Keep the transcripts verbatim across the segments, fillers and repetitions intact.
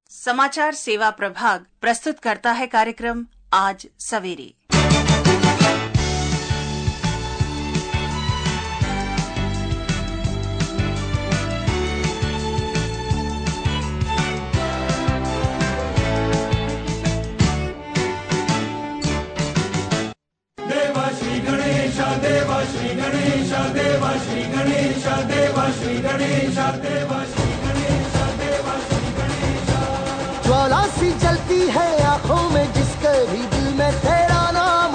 समाचार सेवा प्रभाग प्रस्तुत करता है कार्यक्रम आज सवेरे। देवा श्री गणेश देवा श्री गणेश देवा श्री गणेश देवा श्री गणेश देवा श्री गणेश देवा श्री गणेश। ज्वाला सी जलती है आंखों में जिसके भी दिल में तेरा नाम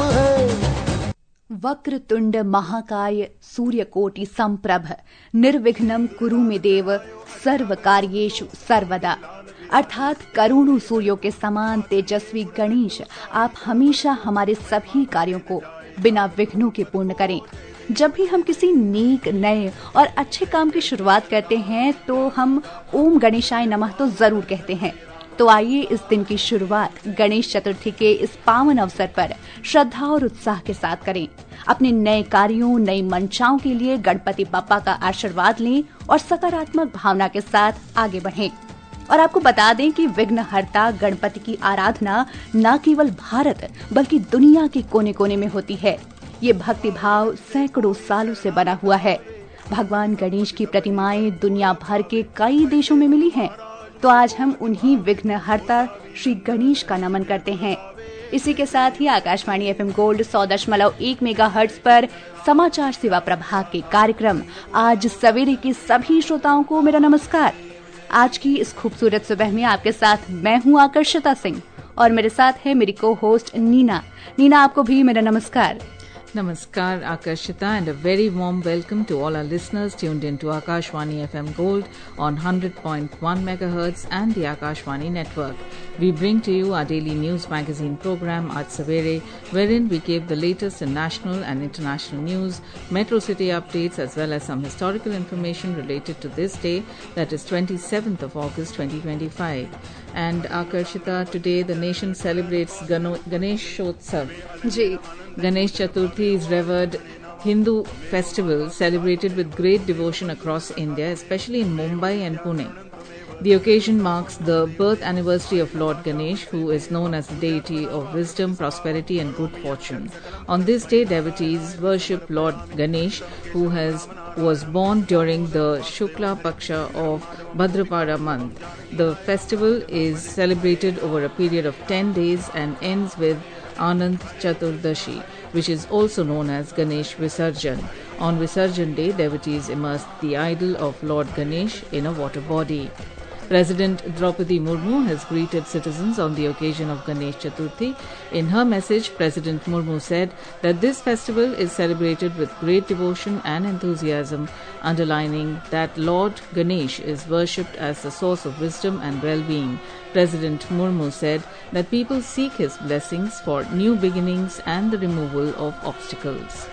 है। वक्रतुंड महाकाय सूर्यकोटि संप्रभ निर्विघ्नं कुरु मे देव सर्व कार्येषु सर्वदा। अर्थात करोड़ों सूर्यों के समान तेजस्वी गणेश, आप हमेशा हमारे सभी कार्यों को बिना विघ्नों के पूर्ण करें। जब भी हम किसी नेक, नए और अच्छे काम की शुरुआत करते हैं तो हम ओम गणेशाय नमः तो जरूर कहते हैं। तो आइए इस दिन की शुरुआत गणेश चतुर्थी के इस पावन अवसर पर श्रद्धा और उत्साह के साथ करें। अपने नए कार्यों, नई मंशाओं के लिए गणपति बप्पा का आशीर्वाद लें और सकारात्मक भावना के साथ आगे बढ़ें। और आपको बता दें कि विघ्नहर्ता गणपति की आराधना न केवल भारत बल्कि दुनिया के कोने कोने में होती है। ये भक्ति भाव सैकड़ों सालों से बना हुआ है। भगवान गणेश की प्रतिमाएं दुनिया भर के कई देशों में मिली हैं। तो आज हम उन्हीं विघ्नहर्ता श्री गणेश का नमन करते हैं। इसी के साथ ही आकाशवाणी एफएम गोल्ड सौ दशमलव एक मेगा हर्ट्ज पर समाचार सेवा प्रभाग के कार्यक्रम आज सवेरे के सभी श्रोताओं को मेरा नमस्कार। आज की इस खूबसूरत सुबह में आपके साथ मैं हूं आकर्षिता सिंह और मेरे साथ है मेरी को होस्ट नीना। नीना, आपको भी मेरा नमस्कार। Namaskar, Akarshita, and a very warm welcome to all our listeners tuned into Akashwani F M Gold on one hundred point one megahertz and the Akashwani network. We bring to you our daily news magazine program Aaj Savere, wherein we give the latest in national and international news, metro city updates, as well as some historical information related to this day, that is twenty-seventh of August twenty twenty-five. And Akarshita, today the nation celebrates Gano- Ganeshotsav. जी Ganesh Chaturthi is revered Hindu festival celebrated with great devotion across India, especially in Mumbai and Pune. The occasion marks the birth anniversary of Lord Ganesh, who is known as the deity of wisdom, prosperity and good fortune. On this day, devotees worship Lord Ganesh, who has was born during the Shukla Paksha of Bhadrapada month. The festival is celebrated over a period of ten days and ends with Anand Chaturdashi, which is also known as Ganesh Visarjan. On Visarjan Day, devotees immerse the idol of Lord Ganesh in a water body. President Draupadi Murmu has greeted citizens on the occasion of Ganesh Chaturthi. In her message, President Murmu said that this festival is celebrated with great devotion and enthusiasm, underlining that Lord Ganesh is worshipped as the source of wisdom and well-being. President Murmu said that people seek his blessings for new beginnings and the removal of obstacles.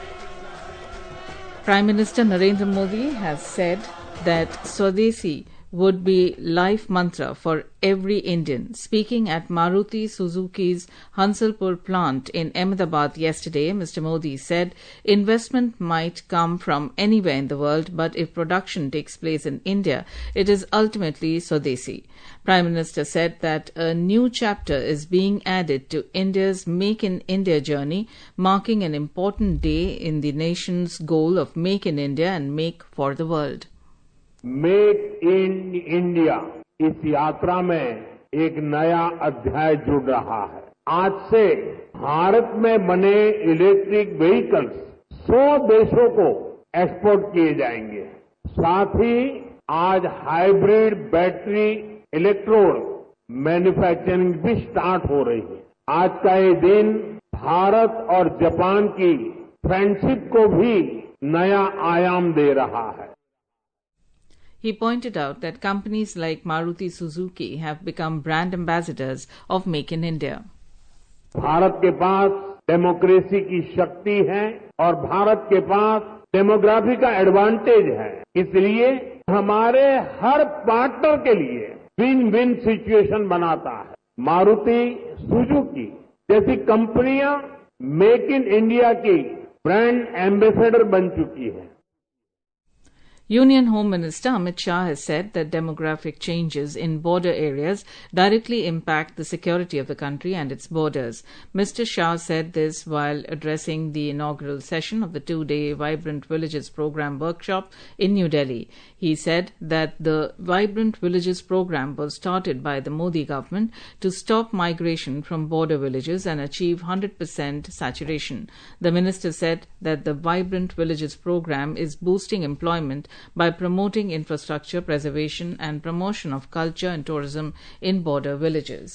Prime Minister Narendra Modi has said that Swadeshi would be life mantra for every Indian. Speaking at Maruti Suzuki's Hansalpur plant in Ahmedabad yesterday, Mister Modi said investment might come from anywhere in the world, but if production takes place in India, it is ultimately Swadeshi. Prime Minister said that a new chapter is being added to India's Make in India journey, marking an important day in the nation's goal of Make in India and Make for the world. Make in India इस यात्रा में एक नया अध्याय जुड़ रहा है। आज से भारत में बने इलेक्ट्रिक व्हीकल्स सौ देशों को एक्सपोर्ट किए जाएंगे। साथ ही आज हाइब्रिड बैटरी इलेक्ट्रोड मैन्युफैक्चरिंग भी स्टार्ट हो रही है। आज का ये दिन भारत और जापान की फ्रेंडशिप को भी नया आयाम दे रहा है। He pointed out that companies like Maruti Suzuki have become brand ambassadors of Make in India. Bharat के पास डेमोक्रेसी की शक्ति है और भारत के पास डेमोग्राफी का एडवांटेज है। इसलिए हमारे हर पार्टनर के लिए विन विन सिचुएशन बनाता है। मारुति सुजुकी जैसी कंपनियां मेक इन इंडिया की ब्रांड एम्बेसडर बन चुकी है। Union Home Minister Amit Shah has said that demographic changes in border areas directly impact the security of the country and its borders. Mister Shah said this while addressing the inaugural session of the two-day Vibrant Villages program workshop in New Delhi. He said that the Vibrant Villages program was started by the Modi government to stop migration from border villages and achieve one hundred percent saturation. The minister said that the Vibrant Villages program is boosting employment by promoting infrastructure preservation and promotion of culture and tourism in border villages.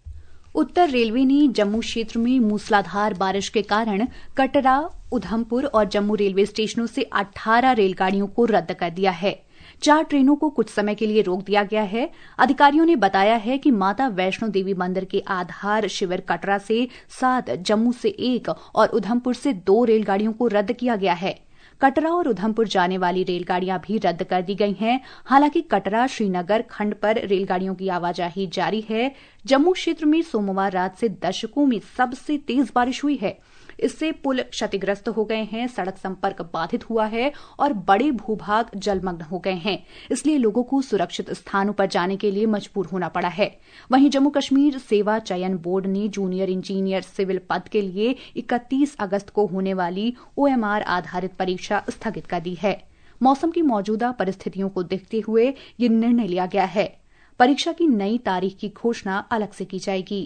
उत्तर railway ने जम्मू क्षेत्र में मूसलाधार बारिश के कारण कटरा, उधमपुर और Jammu railway स्टेशनों से अठारह रेलगाड़ियों को रद्द कर दिया है। चार ट्रेनों को कुछ समय के लिए रोक दिया गया है। अधिकारियों ने बताया है कि माता वैष्णो देवी मंदिर के आधार शिविर कटरा से सात, जम्मू से एक और उधमपुर से दो रेलगाड़ियों को रद्द किया गया है। कटरा और उधमपुर जाने वाली रेलगाड़ियां भी रद्द कर दी गई हैं। हालांकि कटरा श्रीनगर खंड पर रेलगाड़ियों की आवाजाही जारी है। जम्मू क्षेत्र में सोमवार रात से दशकों में सबसे तेज बारिश हुई है। इससे पुल क्षतिग्रस्त हो गए हैं, सड़क संपर्क बाधित हुआ है और बड़े भूभाग जलमग्न हो गए हैं। इसलिए लोगों को सुरक्षित स्थानों पर जाने के लिए मजबूर होना पड़ा है। वहीं जम्मू कश्मीर सेवा चयन बोर्ड ने जूनियर इंजीनियर सिविल पद के लिए इकतीस अगस्त को होने वाली ओएमआर आधारित परीक्षा स्थगित कर दी है। मौसम की मौजूदा परिस्थितियों को देखते हुए ये निर्णय लिया गया है। परीक्षा की नई तारीख की घोषणा अलग से की जाएगी।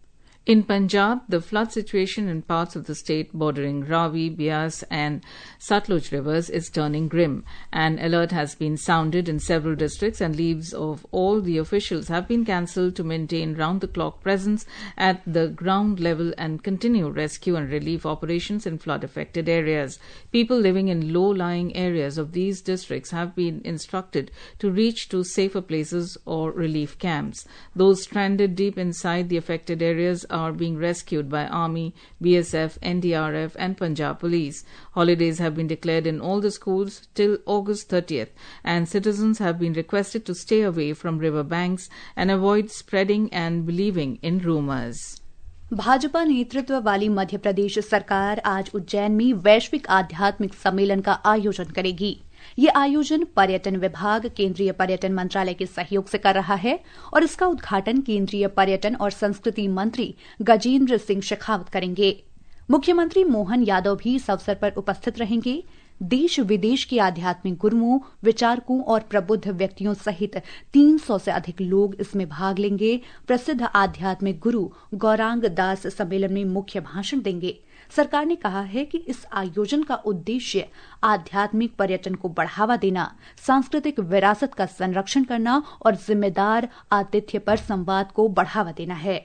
In Punjab, the flood situation in parts of the state bordering Ravi, Beas and Satluj rivers is turning grim. An alert has been sounded in several districts and leaves of all the officials have been cancelled to maintain round-the-clock presence at the ground level and continue rescue and relief operations in flood-affected areas. People living in low-lying areas of these districts have been instructed to reach to safer places or relief camps. Those stranded deep inside the affected areas are being rescued by Army, B S F, N D R F and Punjab Police. Holidays have been declared in all the schools till August thirtieth and citizens have been requested to stay away from river banks and avoid spreading and believing in rumours. Bhajpa नेतृत्व वाली मध्य प्रदेश सरकार आज उज्जैन में वैश्विक आध्यात्मिक सम्मेलन का आयोजन करेगी। ये आयोजन पर्यटन विभाग केंद्रीय पर्यटन मंत्रालय के सहयोग से कर रहा है और इसका उद्घाटन केंद्रीय पर्यटन और संस्कृति मंत्री गजेंद्र सिंह शेखावत करेंगे। मुख्यमंत्री मोहन यादव भी इस अवसर पर उपस्थित रहेंगे। देश विदेश के आध्यात्मिक गुरुओं, विचारकों और प्रबुद्ध व्यक्तियों सहित तीन सौ से अधिक लोग इसमें भाग लेंगे। प्रसिद्ध आध्यात्मिक गुरु गौरांग दास सम्मेलन में मुख्य भाषण देंगे। सरकार ने कहा है कि इस आयोजन का उद्देश्य आध्यात्मिक पर्यटन को बढ़ावा देना, सांस्कृतिक विरासत का संरक्षण करना और जिम्मेदार आतिथ्य पर संवाद को बढ़ावा देना है।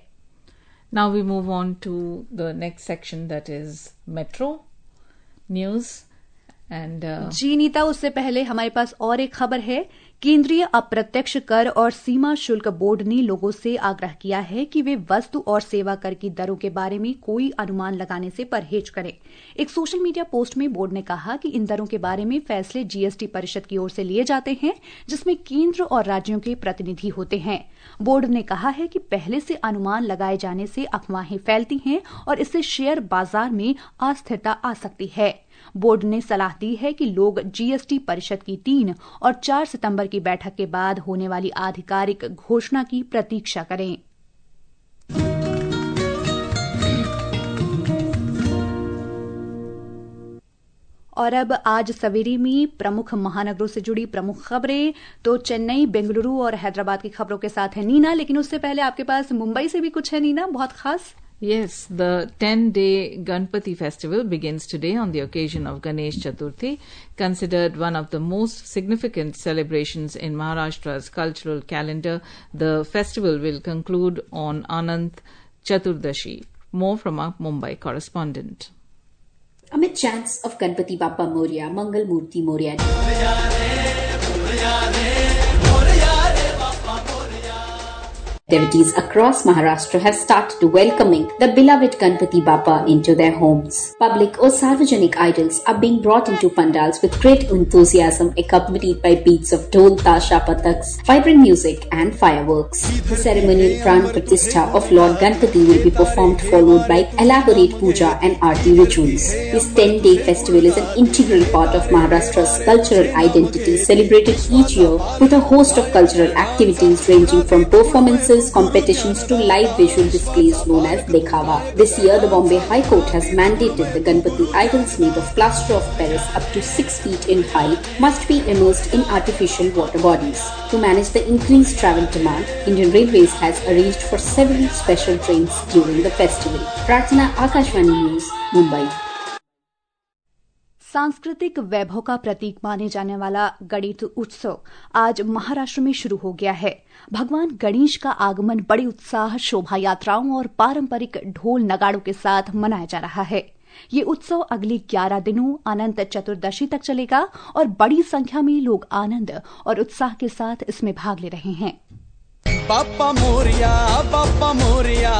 Now we move on to the next section, that is Metro News. And, uh, जी नीता, उससे पहले हमारे पास और एक खबर है। केंद्रीय अप्रत्यक्ष कर और सीमा शुल्क बोर्ड ने लोगों से आग्रह किया है कि वे वस्तु और सेवा कर की दरों के बारे में कोई अनुमान लगाने से परहेज करें। एक सोशल मीडिया पोस्ट में बोर्ड ने कहा कि इन दरों के बारे में फैसले जीएसटी परिषद की ओर से लिए जाते हैं, जिसमें केंद्र और राज्यों के प्रतिनिधि होते हैं। बोर्ड ने कहा है कि पहले से अनुमान लगाए जाने से अफवाहें फैलती हैं और इससे शेयर बाजार में अस्थिरता आ सकती है। बोर्ड ने सलाह दी है कि लोग जीएसटी परिषद की तीन और चार सितंबर की बैठक के बाद होने वाली आधिकारिक घोषणा की प्रतीक्षा करें। और अब आज सवेरे में प्रमुख महानगरों से जुड़ी प्रमुख खबरें। तो चेन्नई, बेंगलुरु और हैदराबाद की खबरों के साथ है नीना, लेकिन उससे पहले आपके पास मुंबई से भी कुछ है नीना, बहुत खास। Yes, the ten-day Ganpati festival begins today on the occasion of Ganesh Chaturthi, considered one of the most significant celebrations in Maharashtra's cultural calendar. The festival will conclude on Anant Chaturdashi. More from our Mumbai correspondent. Amid chants of Ganpati Bappa Moria, Mangal Murti Moria. Devotees across Maharashtra have started welcoming the beloved Ganpati Bappa into their homes. Public or Sarvajanik idols are being brought into pandals with great enthusiasm, accompanied by beats of dhol, tasha, pataks, vibrant music and fireworks. The ceremonial Pran Pratishtha of Lord Ganpati will be performed, followed by elaborate puja and aarti rituals. This ten-day festival is an integral part of Maharashtra's cultural identity, celebrated each year with a host of cultural activities ranging from performances, competitions to live visual displays known as Dekhava. This year, the Bombay High Court has mandated the Ganpati idols made of plaster of Paris up to six feet in height must be immersed in artificial water bodies. To manage the increased travel demand, Indian Railways has arranged for several special trains during the festival. Prarthana, Akashvani News, Mumbai. सांस्कृतिक वैभव का प्रतीक माने जाने वाला गणेश उत्सव आज महाराष्ट्र में शुरू हो गया है। भगवान गणेश का आगमन बड़े उत्साह, शोभा यात्राओं और पारंपरिक ढोल नगाड़ों के साथ मनाया जा रहा है। ये उत्सव अगले ग्यारह दिनों अनंत चतुर्दशी तक चलेगा और बड़ी संख्या में लोग आनंद और उत्साह के साथ इसमें भाग ले रहे हैं। बाप्पा मोरिया, बाप्पा मोरिया।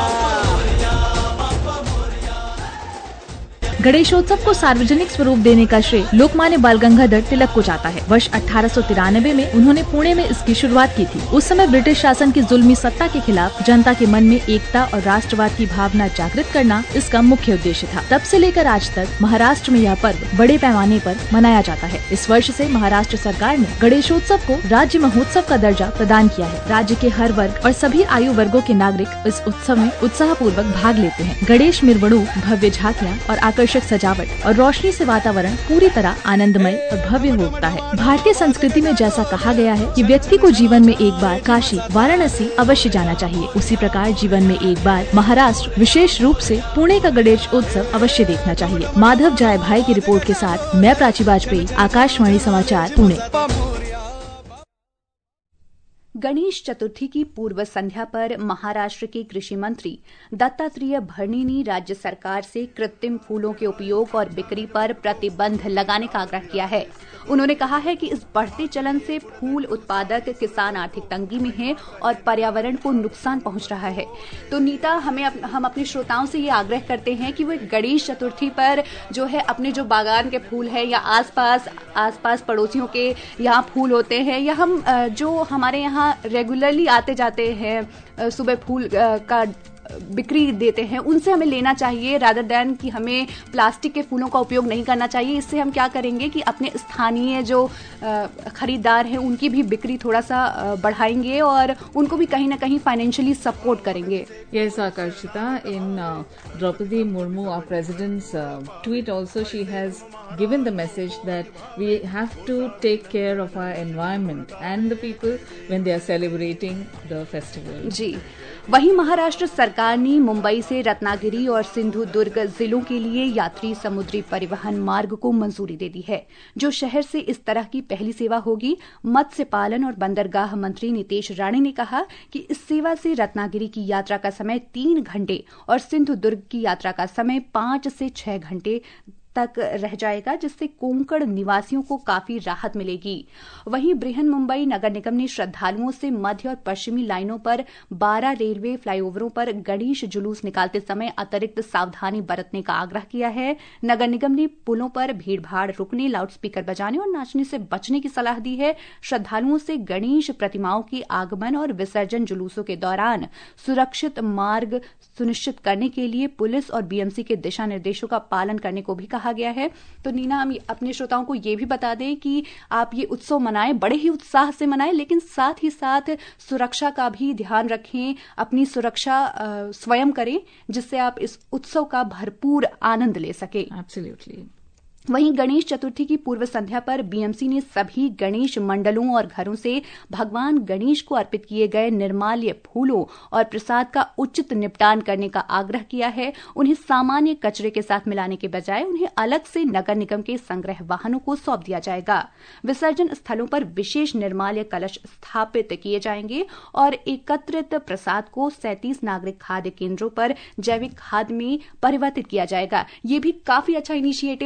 गणेशोत्सव को सार्वजनिक स्वरूप देने का श्रेय लोकमान्य बाल गंगाधर तिलक को जाता है। वर्ष अठारह सौ तिरानवे में उन्होंने पुणे में इसकी शुरुआत की थी। उस समय ब्रिटिश शासन की जुल्मी सत्ता के खिलाफ जनता के मन में एकता और राष्ट्रवाद की भावना जागृत करना इसका मुख्य उद्देश्य था। तब से लेकर आज तक महाराष्ट्र में यह पर्व बड़े पैमाने पर मनाया जाता है। इस वर्ष से महाराष्ट्र सरकार ने गणेशोत्सव को राज्य महोत्सव का दर्जा प्रदान किया है। राज्य के हर वर्ग और सभी आयु वर्गों के नागरिक इस उत्सव में उत्साह पूर्वक भाग लेते हैं। गणेश मिरवणु, भव्य झांकियाँ और आकर्षक सजावट और रोशनी से वातावरण पूरी तरह आनंदमय और भव्य हो उठता है। भारतीय संस्कृति में जैसा कहा गया है कि व्यक्ति को जीवन में एक बार काशी, वाराणसी अवश्य जाना चाहिए, उसी प्रकार जीवन में एक बार महाराष्ट्र, विशेष रूप से पुणे का गणेश उत्सव अवश्य देखना चाहिए। माधव जाय भाई की रिपोर्ट के साथ मैं प्राची वाजपेयी, आकाशवाणी समाचार, पुणे। गणेश चतुर्थी की पूर्व संध्या पर महाराष्ट्र के कृषि मंत्री दत्तात्रेय भरणे ने राज्य सरकार से कृत्रिम फूलों के उपयोग और बिक्री पर प्रतिबंध लगाने का आग्रह किया है। उन्होंने कहा है कि इस बढ़ते चलन से फूल उत्पादक किसान आर्थिक तंगी में हैं और पर्यावरण को नुकसान पहुंच रहा है। तो नीता, हमें अप, हम अपने श्रोताओं से ये आग्रह करते हैं कि वो गणेश चतुर्थी पर जो है अपने जो बागान के फूल है या आसपास आसपास पड़ोसियों के यहाँ फूल होते हैं या हम जो हमारे यहाँ रेगुलरली आते जाते हैं सुबह फूल का बिक्री देते हैं, उनसे हमें लेना चाहिए रादर देन कि हमें प्लास्टिक के फूलों का उपयोग नहीं करना चाहिए। इससे हम क्या करेंगे कि अपने स्थानीय जो खरीदार हैं उनकी भी बिक्री थोड़ा सा बढ़ाएंगे और उनको भी कहीं ना कहीं फाइनेंशियली सपोर्ट करेंगे। Yes, Akarshita, in uh, Draupadi Murmu, our president's uh, tweet also, she has given the message that we have to take care of our environment and the people when they are celebrating the festival. जी, वहीं महाराष्ट्र सरकार ने मुंबई से रत्नागिरी और सिंधुदुर्ग जिलों के लिए यात्री समुद्री परिवहन मार्ग को मंजूरी दे दी है, जो शहर से इस तरह की पहली सेवा होगी। मत्स्य पालन और बंदरगाह मंत्री नितेश राणे ने कहा कि इस सेवा से रत्नागिरी की यात्रा का समय तीन घंटे और सिंधुदुर्ग की यात्रा का समय पांच से छह घंटे तक रह जाएगा, जिससे कोंकण निवासियों को काफी राहत मिलेगी। वहीं बृहन मुंबई नगर निगम ने श्रद्धालुओं से मध्य और पश्चिमी लाइनों पर बारह रेलवे फ्लाईओवरों पर गणेश जुलूस निकालते समय अतिरिक्त सावधानी बरतने का आग्रह किया है। नगर निगम ने पुलों पर भीड़भाड़ रुकने, लाउडस्पीकर बजाने और नाचने से बचने की सलाह दी है। श्रद्धालुओं से गणेश प्रतिमाओं के आगमन और विसर्जन जुलूसों के दौरान सुरक्षित मार्ग सुनिश्चित करने के लिए पुलिस और बीएमसी के दिशा निर्देशों का पालन करने को भी कहा गया है। तो नीना, हम अपने श्रोताओं को ये भी बता दें कि आप ये उत्सव मनाएं, बड़े ही उत्साह से मनाएं, लेकिन साथ ही साथ सुरक्षा का भी ध्यान रखें, अपनी सुरक्षा स्वयं करें, जिससे आप इस उत्सव का भरपूर आनंद ले सकें। एब्सोल्युटली। वहीं गणेश चतुर्थी की पूर्व संध्या पर बीएमसी ने सभी गणेश मंडलों और घरों से भगवान गणेश को अर्पित किए गए निर्माल्य फूलों और प्रसाद का उचित निपटान करने का आग्रह किया है। उन्हें सामान्य कचरे के साथ मिलाने के बजाय उन्हें अलग से नगर निगम के संग्रह वाहनों को सौंप दिया जाएगा। विसर्जन स्थलों पर विशेष निर्माल्य कलश स्थापित किए जाएंगे और एकत्रित प्रसाद को सैंतीस नागरिक खाद्य केंद्रों पर जैविक खाद में परिवर्तित किया जाएगा। ये भी काफी अच्छा इनिशिएटिव है, जिसमें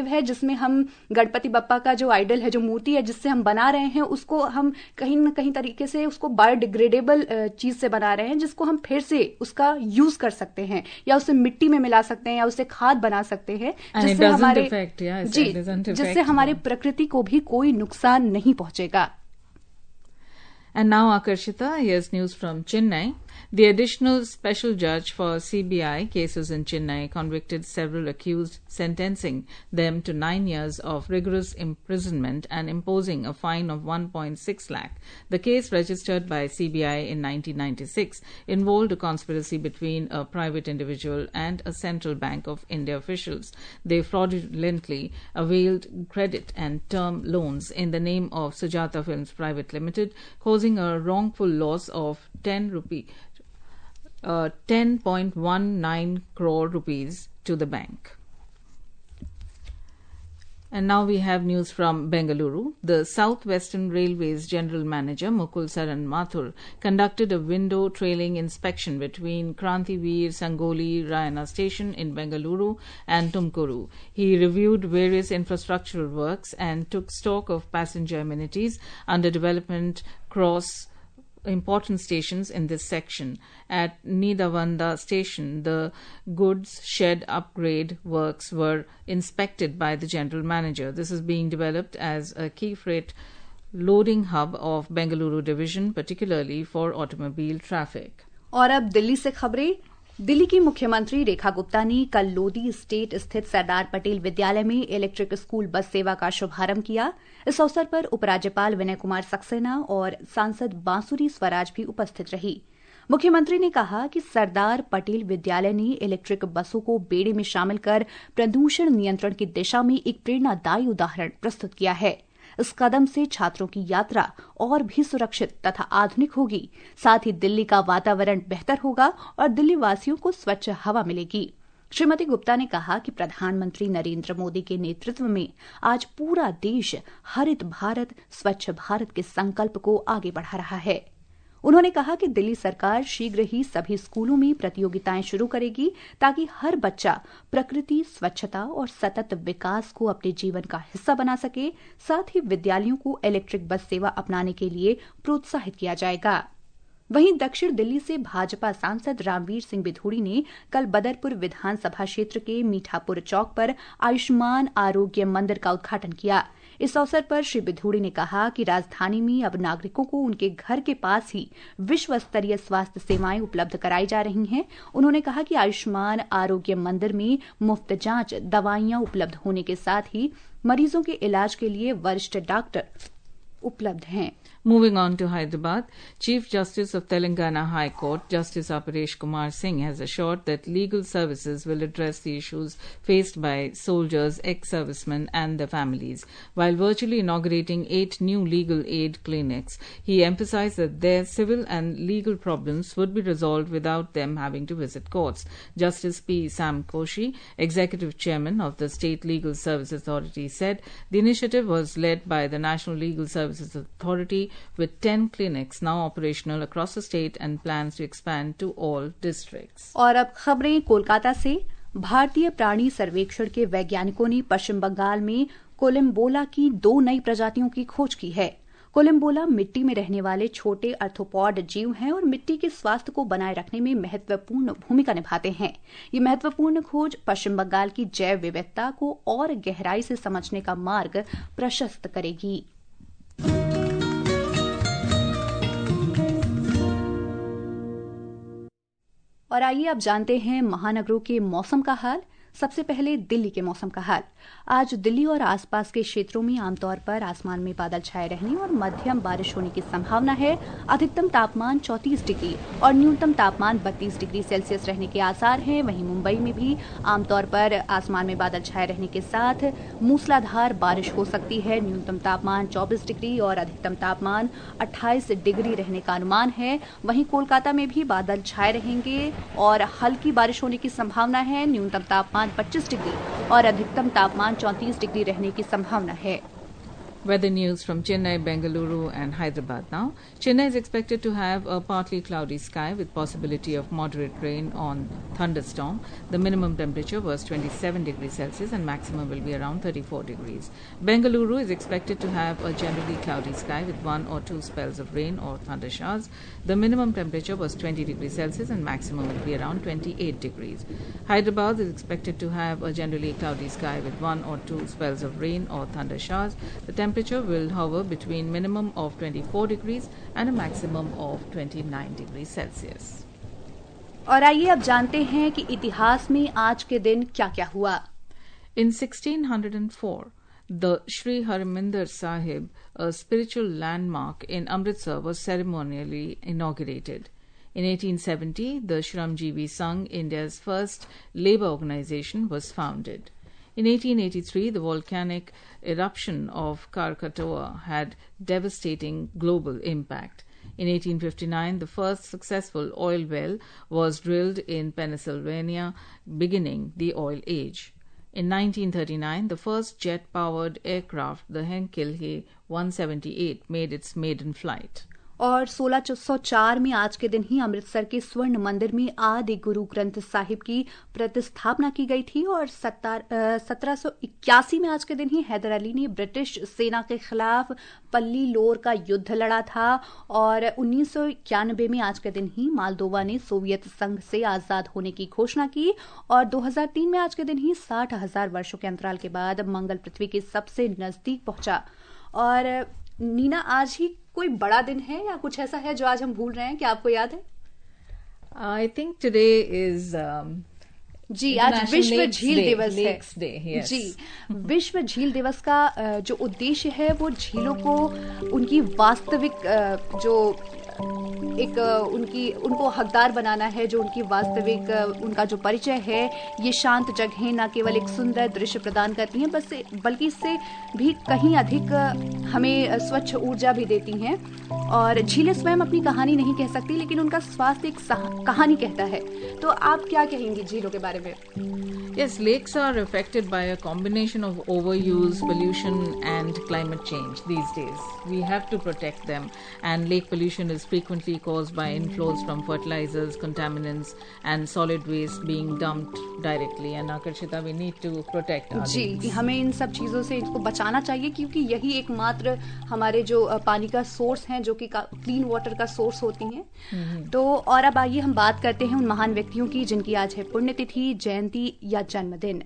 जिसमें हम गणपति बप्पा का जो आइडल है, जो मूर्ति है जिससे हम बना रहे हैं, उसको हम कहीं न कहीं तरीके से उसको बायोडिग्रेडेबल चीज से बना रहे हैं, जिसको हम फिर से उसका यूज कर सकते हैं या उसे मिट्टी में मिला सकते हैं या उसे खाद बना सकते हैं, जिससे हमारे जी जिससे हमारे प्रकृति को भी कोई नुकसान नहीं पहुंचेगा। And now, Akarshita, here's news from Chennai. The additional special judge for C B I cases in Chennai convicted several accused, sentencing them to nine years of rigorous imprisonment and imposing a fine of one point six lakh. The case, registered by C B I in nineteen ninety-six, involved a conspiracy between a private individual and a Central Bank of India officials. They fraudulently availed credit and term loans in the name of Sujata Films Private Limited, causing a wrongful loss of ten rupee, uh, ten point one nine crore rupees to the bank. And now we have news from Bengaluru. The South Western Railway's General Manager Mukul Saran Mathur conducted a window trailing inspection between Krantiveer Sangoli Rayana station in Bengaluru and Tumkuru. He reviewed various infrastructural works and took stock of passenger amenities under development across important stations in this section. At Nidavanda station, the goods shed upgrade works were inspected by the general manager. This is being developed as a key freight loading hub of Bengaluru division, particularly for automobile traffic. और अब दिल्ली से खबरें। दिल्ली की मुख्यमंत्री रेखा गुप्ता ने कल Lodhi state स्थित सरदार पटेल विद्यालय में इलेक्ट्रिक स्कूल बस सेवा का शुभारंभ किया। इस अवसर पर उपराज्यपाल विनय कुमार सक्सेना और सांसद बांसुरी स्वराज भी उपस्थित रही। मुख्यमंत्री ने कहा कि सरदार पटेल विद्यालय ने इलेक्ट्रिक बसों को बेड़े में शामिल कर प्रदूषण नियंत्रण की दिशा में एक प्रेरणादायी उदाहरण प्रस्तुत किया है। इस कदम से छात्रों की यात्रा और भी सुरक्षित तथा आधुनिक होगी। साथ ही दिल्ली का वातावरण बेहतर होगा और दिल्ली वासियों को स्वच्छ हवा मिलेगी। श्रीमती गुप्ता ने कहा कि प्रधानमंत्री नरेंद्र मोदी के नेतृत्व में आज पूरा देश हरित भारत, स्वच्छ भारत के संकल्प को आगे बढ़ा रहा है। उन्होंने कहा कि दिल्ली सरकार शीघ्र ही सभी स्कूलों में प्रतियोगिताएं शुरू करेगी ताकि हर बच्चा प्रकृति, स्वच्छता और सतत विकास को अपने जीवन का हिस्सा बना सके। साथ ही विद्यालयों को इलेक्ट्रिक बस सेवा अपनाने के लिए प्रोत्साहित किया जाएगा। वहीं दक्षिण दिल्ली से भाजपा सांसद रामवीर सिंह बिधूड़ी ने कल बदरपुर विधानसभा क्षेत्र के मीठापुर चौक पर आयुष्मान आरोग्य मंदिर का उद्घाटन किया। इस अवसर पर श्री बिधूड़ी ने कहा कि राजधानी में अब नागरिकों को उनके घर के पास ही विश्व स्तरीय स्वास्थ्य सेवाएं उपलब्ध कराई जा रही हैं। उन्होंने कहा कि आयुष्मान आरोग्य मंदिर में मुफ्त जांच, दवाइयां उपलब्ध होने के साथ ही मरीजों के इलाज के लिए वरिष्ठ डॉक्टर उपलब्ध हैं। Moving on to Hyderabad, Chief Justice of Telangana High Court, Justice Aparesh Kumar Singh, has assured that legal services will address the issues faced by soldiers, ex-servicemen and their families. While virtually inaugurating eight new legal aid clinics, he emphasized that their civil and legal problems would be resolved without them having to visit courts. Justice P. Sam Koshi, Executive Chairman of the State Legal Services Authority, said the initiative was led by the National Legal Services Authority, with ten clinics now operational across the state and plans to expand to all districts. और अब खबरें कोलकाता से। भारतीय प्राणी सर्वेक्षण के वैज्ञानिकों ने पश्चिम बंगाल में कोलम्बोला की दो नई प्रजातियों की खोज की है। कोलम्बोला मिट्टी में रहने वाले छोटे अर्थोपॉड जीव हैं और मिट्टी के स्वास्थ्य को बनाए रखने में महत्वपूर्ण भूमिका निभाते हैं। ये महत्वपूर्ण खोज पश्चिम बंगाल की जैव विविधता को और गहराई से समझने का मार्ग प्रशस्त करेगी। और आइए अब जानते हैं महानगरों के मौसम का हाल। सबसे पहले दिल्ली के मौसम का हाल। आज दिल्ली और आसपास के क्षेत्रों में आमतौर पर आसमान में बादल छाए रहने और मध्यम बारिश होने की संभावना है। अधिकतम तापमान चौंतीस डिग्री और न्यूनतम तापमान बत्तीस डिग्री सेल्सियस रहने के आसार हैं। वहीं मुंबई में भी आमतौर पर आसमान में बादल छाए रहने के साथ मूसलाधार बारिश हो सकती है। न्यूनतम तापमान चौबीस डिग्री और अधिकतम तापमान अट्ठाईस डिग्री रहने का अनुमान है। वहीं कोलकाता में भी बादल छाए रहेंगे और हल्की बारिश होने की संभावना है। न्यूनतम तापमान पच्चीस डिग्री और अधिकतम तापमान चौंतीस डिग्री रहने की संभावना है। Weather news from Chennai, Bengaluru and Hyderabad now. Chennai is expected to have a partly cloudy sky with possibility of moderate rain on thunderstorm. The minimum temperature was twenty-seven degrees Celsius and maximum will be around thirty-four degrees. Bengaluru is expected to have a generally cloudy sky with one or two spells of rain or thunder showers. The minimum temperature was twenty degrees Celsius and maximum will be around twenty-eight degrees. Hyderabad is expected to have a generally cloudy sky with one or two spells of rain or thunder showers. The temperature Temperature will hover between minimum of twenty-four degrees and a maximum of twenty-nine degrees Celsius. और आइए अब जानते हैं कि इतिहास में आज के दिन क्या-क्या हुआ। In sixteen oh four, the Sri Harmandir Sahib, a spiritual landmark in Amritsar, was ceremonially inaugurated. In eighteen seventy, the Shramjeevi Sangh, India's first labour organisation, was founded. In eighteen eighty-three, the volcanic eruption of Krakatoa had devastating global impact. In eighteen fifty-nine, the first successful oil well was drilled in Pennsylvania, beginning the oil age. In nineteen thirty-nine, the first jet-powered aircraft, the Henkel He one seventy-eight, made its maiden flight. और सोलह सौ चार में आज के दिन ही अमृतसर के स्वर्ण मंदिर में आदि गुरु ग्रंथ साहिब की प्रतिस्थापना की गई थी और सत्रह सौ इक्यासी में आज के दिन ही हैदर अली ने ब्रिटिश सेना के खिलाफ पल्ली लोर का युद्ध लड़ा था और उन्नीस सौ इक्यानवे में आज के दिन ही मालदोवा ने सोवियत संघ से आजाद होने की घोषणा की और दो हज़ार तीन में आज के दिन ही साठ हजार वर्षों के अंतराल के बाद मंगल पृथ्वी के सबसे नजदीक पहुंचा। और नीना, आज ही कोई बड़ा दिन है या कुछ ऐसा है जो आज हम भूल रहे हैं, क्या आपको याद है? आई थिंक टुडे इज जी आज विश्व झील दिवस है। जी विश्व झील दिवस का जो उद्देश्य है वो झीलों को उनकी वास्तविक जो एक उनकी उनको हकदार बनाना है, जो उनकी वास्तविक उनका जो परिचय है। ये शांत जगहें न केवल एक सुंदर दृश्य प्रदान करती हैं बस बल्कि इससे भी कहीं अधिक हमें स्वच्छ ऊर्जा भी देती हैं। और झीलें स्वयं अपनी कहानी नहीं कह सकती लेकिन उनका स्वास्थ्य एक कहानी कहता है। तो आप क्या कहेंगी झीलों के बारे में? Yes, lakes are affected by a combination of overuse, pollution and climate change these days. We have to protect them, and lake pollution is frequently caused by inflows from fertilizers, contaminants and solid waste being dumped directly. And Akarshita, we need to protect our ji lakes. हमें इन सब चीज़ों से इसको बचाना चाहिए क्योंकि यही एकमात्र हमारे जो पानी का सोर्स हैं, जो कि क्लीन वाटर का सोर्स होती हैं। तो और अब आइए हम बात करते हैं उन महान व्यक्तियों की जिनकी आज है पुण्यतिथि, जयंती या जन्मदिन।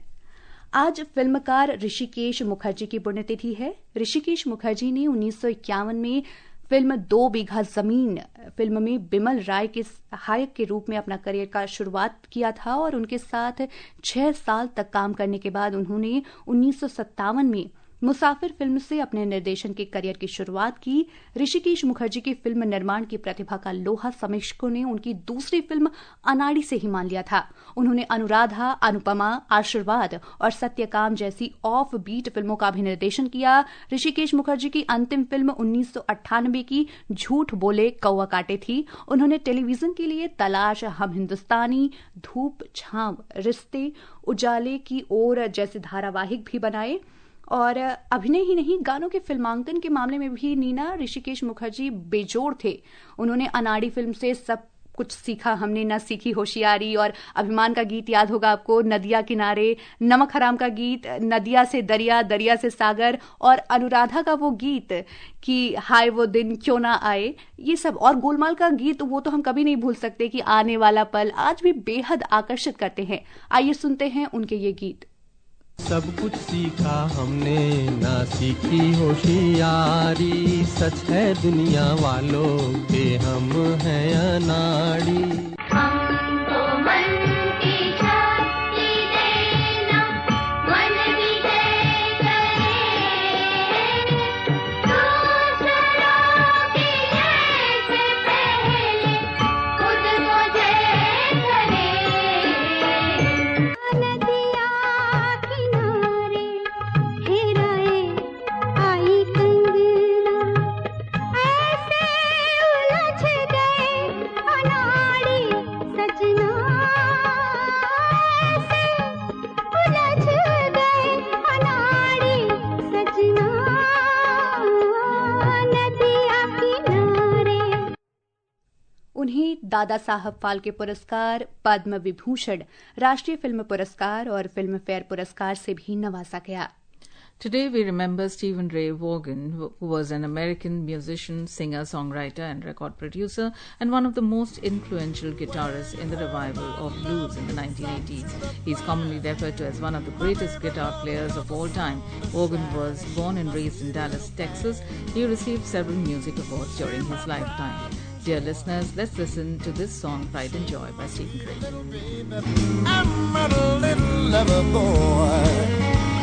आज फिल्मकार ऋषिकेश मुखर्जी की पुण्यतिथि है। ऋषिकेश मुखर्जी ने उन्नीस सौ इक्यावन में फिल्म दो बीघा जमीन फिल्म में बिमल राय के सहायक के रूप में अपना करियर का शुरुआत किया था और उनके साथ छह साल तक काम करने के बाद उन्होंने उन्नीस सौ सत्तावन में मुसाफिर फिल्म से अपने निर्देशन के करियर की शुरुआत की। ऋषिकेश मुखर्जी की फिल्म निर्माण की प्रतिभा का लोहा समीक्षकों ने उनकी दूसरी फिल्म अनाड़ी से ही मान लिया था। उन्होंने अनुराधा, अनुपमा, आशीर्वाद और सत्यकाम जैसी ऑफ बीट फिल्मों का भी निर्देशन किया। ऋषिकेश मुखर्जी की अंतिम फिल्म उन्नीस सौ अट्ठानबे की झूठ बोले कौवा काटे थी। उन्होंने टेलीविजन के लिए तलाश, हम हिंदुस्तानी, धूप छांव, रिश्ते, उजाले की ओर जैसे धारावाहिक भी बनाए। और अभिनय ही नहीं, गानों के फिल्मांकन के मामले में भी नीना ऋषिकेश मुखर्जी बेजोड़ थे। उन्होंने अनाड़ी फिल्म से सब कुछ सीखा हमने, न सीखी होशियारी, और अभिमान का गीत याद होगा आपको, नदिया किनारे, नमक हराम का गीत, नदिया से दरिया, दरिया से सागर, और अनुराधा का वो गीत कि हाय वो दिन क्यों ना आए, ये सब, और गोलमाल का गीत वो तो हम कभी नहीं भूल सकते कि आने वाला पल आज भी बेहद आकर्षित करते हैं। आइए सुनते हैं उनके ये गीत। सब कुछ सीखा हमने, ना सीखी होशियारी, सच है दुनिया वालों के हम हैं अनाड़ी। अनाड़ी दादा साहब फाल्के पुरस्कार, पद्म विभूषण, राष्ट्रीय फिल्म पुरस्कार और फिल्म फेयर पुरस्कार से भी नवाजा गया। Today we remember Stephen Ray Vaughan, who was an American musician, singer, songwriter and record producer and one of the most influential guitarists in the revival of blues in the nineteen eighties. He is commonly referred to as one of the greatest guitar players of all time. Vaughan was born and raised in Dallas, Texas. He received several music awards during his lifetime. Dear listeners, let's listen to this song, Pride and Joy by Stephen Ray. I'm a little lover boy.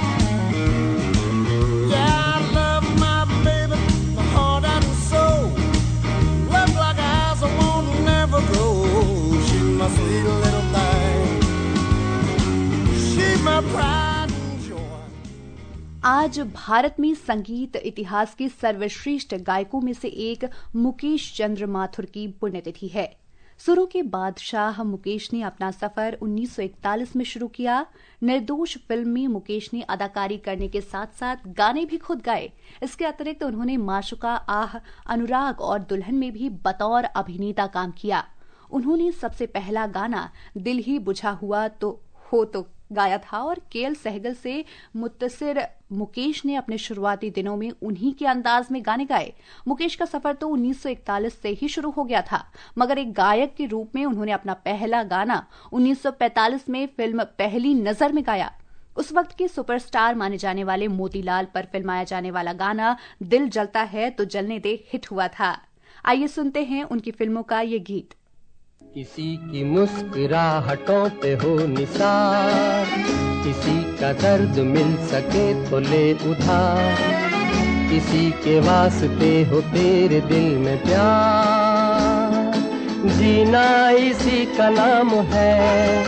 Yeah, I love my baby, my heart and soul. Love like eyes I won't never grow. She's my sweet little thing. She's my pride and joy. आज भारत में संगीत इतिहास के सर्वश्रेष्ठ गायकों में से एक मुकेश चंद्र माथुर की पुण्यतिथि है। सुरों के बादशाह मुकेश ने अपना सफर उन्नीस सौ इकतालीस में शुरू किया। निर्दोष फिल्म में मुकेश ने अदाकारी करने के साथ साथ गाने भी खुद गाए। इसके अतिरिक्त उन्होंने माशुका, आह, अनुराग और दुल्हन में भी बतौर अभिनेता काम किया। उन्होंने सबसे पहला गाना दिल ही बुझा हुआ तो हो तो गाया था और के एल सहगल से मुत्तसिर मुकेश ने अपने शुरुआती दिनों में उन्हीं के अंदाज में गाने गाए। मुकेश का सफर तो उन्नीस सौ इकतालीस से ही शुरू हो गया था, मगर एक गायक के रूप में उन्होंने अपना पहला गाना उन्नीस सौ पैंतालीस में फिल्म पहली नजर में गाया। उस वक्त के सुपरस्टार माने जाने वाले मोतीलाल पर फिल्माया जाने वाला गाना दिल जलता है तो जलने दे हिट हुआ था। आइए सुनते हैं उनकी फिल्मों का ये गीत। किसी की मुस्कुराहटों पे हो निसार, किसी का दर्द मिल सके तो ले उधार, किसी के वास्ते हो तेरे दिल में प्यार, जीना इसी का नाम है।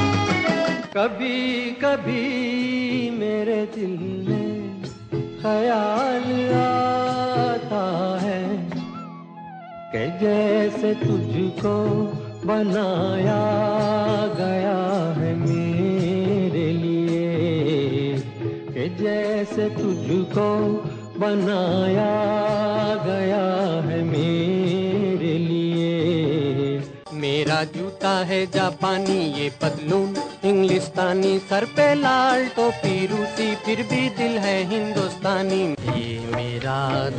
कभी कभी मेरे दिल में ख्याल आता है कि जैसे तुझको बनाया गया है मेरे लिए, कि जैसे तुझको बनाया गया है मेरे लिए। मेरा जूता है जापानी, ये पतलून इंग्लिस्तानी, सर पे लाल टोपी रूसी, फिर भी दिल है हिंदुस्तानी। ये मेरा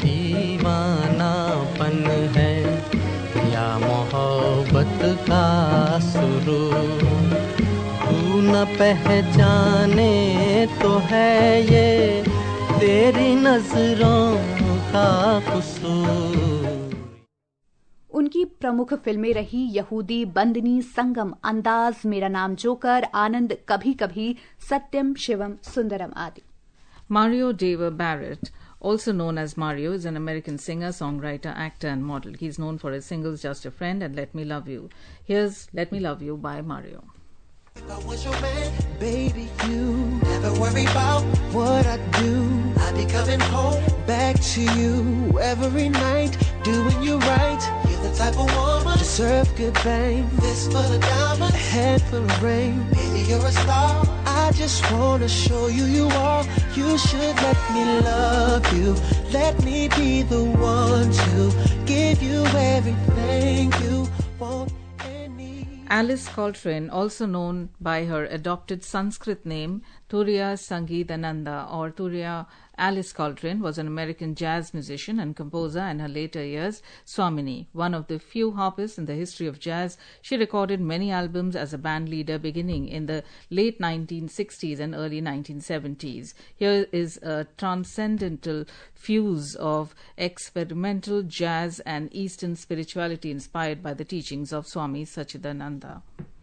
दीवानापन है या मोहब्बत का सुरूर, तू न पहचाने तो है ये तेरी नजरों का कसूर। उनकी प्रमुख फिल्में रही यहूदी, बंदनी, संगम, अंदाज, मेरा नाम जोकर, आनंद, कभी कभी, सत्यम शिवम सुंदरम आदि। Mario Deva Barrett, also known as Mario, is an American singer, songwriter, actor and model. He is known for his singles Just a Friend and Let Me Love You. Here's Let Me Love You by Mario. If I was your man, baby, you never worry about what I do. I'll be coming home back to you every night, doing you right. You're the type of woman deserve good fame. This for the diamond, a head full of rain. Baby, you're a star. I just wanna show you you are. You should let me love you. Let me be the one to give you everything you want. Alice Coltrane, also known by her adopted Sanskrit name Turiya Sangeetananda or Turiya Alice Coltrane, was an American jazz musician and composer, and her later years Swamini, one of the few harpists in the history of jazz. She recorded many albums as a band leader beginning in the late nineteen sixties and early nineteen seventies. Here is a transcendental fuse of experimental jazz and Eastern spirituality inspired by the teachings of Swami Sachidananda.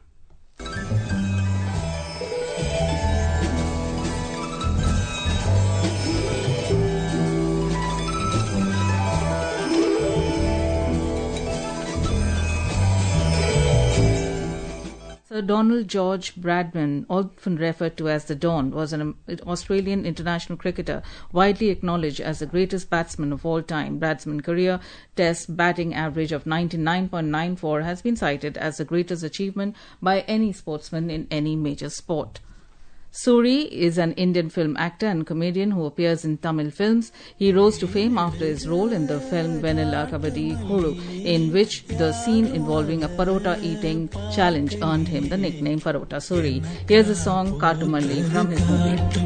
Sir Donald George Bradman, often referred to as the Don, was an Australian international cricketer, widely acknowledged as the greatest batsman of all time. Bradman's career Test batting average of ninety-nine point nine four has been cited as the greatest achievement by any sportsman in any major sport. Suri is an Indian film actor and comedian who appears in Tamil films. He rose to fame after his role in the film Vanilla Kabaddi Kuru, in which the scene involving a parota eating challenge earned him the nickname Parota Suri. Here's a song Katumalli from his movie.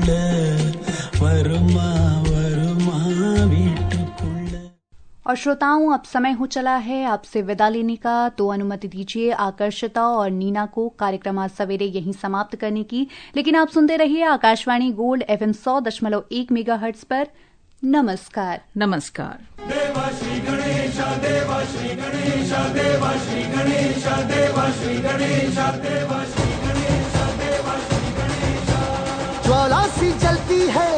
और श्रोताओं, अब समय हो चला है आपसे विदा लेने का, तो अनुमति दीजिए आकर्षिता और नीना को कार्यक्रम आज सवेरे यहीं समाप्त करने की। लेकिन आप सुनते रहिए आकाशवाणी गोल्ड एफएम सौ दशमलव एक मेगा हर्ट्ज पर। नमस्कार। नमस्कार। देवा श्री गणेश देवा श्री गणेश देवा श्री गणेश देवा श्री गणेश देवा श्री गणेश देवा श्री गणेश। ज्वाला सी जलती है